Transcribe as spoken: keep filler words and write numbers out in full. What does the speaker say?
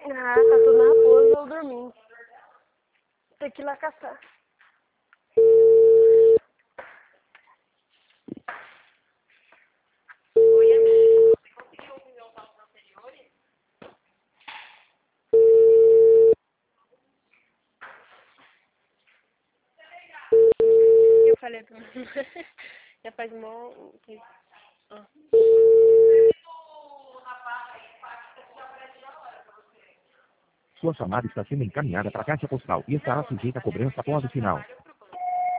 Ah, tá tudo na raposa ou dormindo. Tem que ir lá caçar. Oi, amiga. Você conseguiu ouvir meu papo anteriores? Eu falei pra já faz mó... Ah. Sua chamada está sendo encaminhada para a caixa postal e estará sujeita a cobrança após o sinal.